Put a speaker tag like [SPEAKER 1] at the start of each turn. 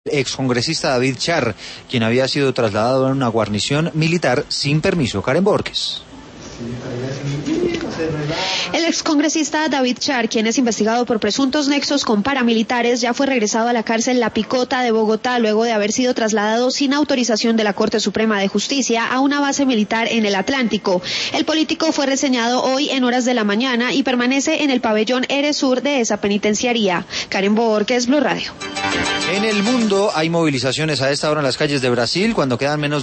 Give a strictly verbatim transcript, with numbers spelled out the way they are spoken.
[SPEAKER 1] Excongresista David Char, quien había sido trasladado a una guarnición militar sin permiso. Karen Borges.
[SPEAKER 2] El excongresista David Char, quien es investigado por presuntos nexos con paramilitares, ya fue regresado a la cárcel La Picota de Bogotá luego de haber sido trasladado sin autorización de la Corte Suprema de Justicia a una base militar en el Atlántico. El político fue reseñado hoy en horas de la mañana y permanece en el pabellón Eresur de esa penitenciaría. Karen Borges, Blue Radio.
[SPEAKER 1] En el mundo hay movilizaciones a esta hora en las calles de Brasil cuando quedan menos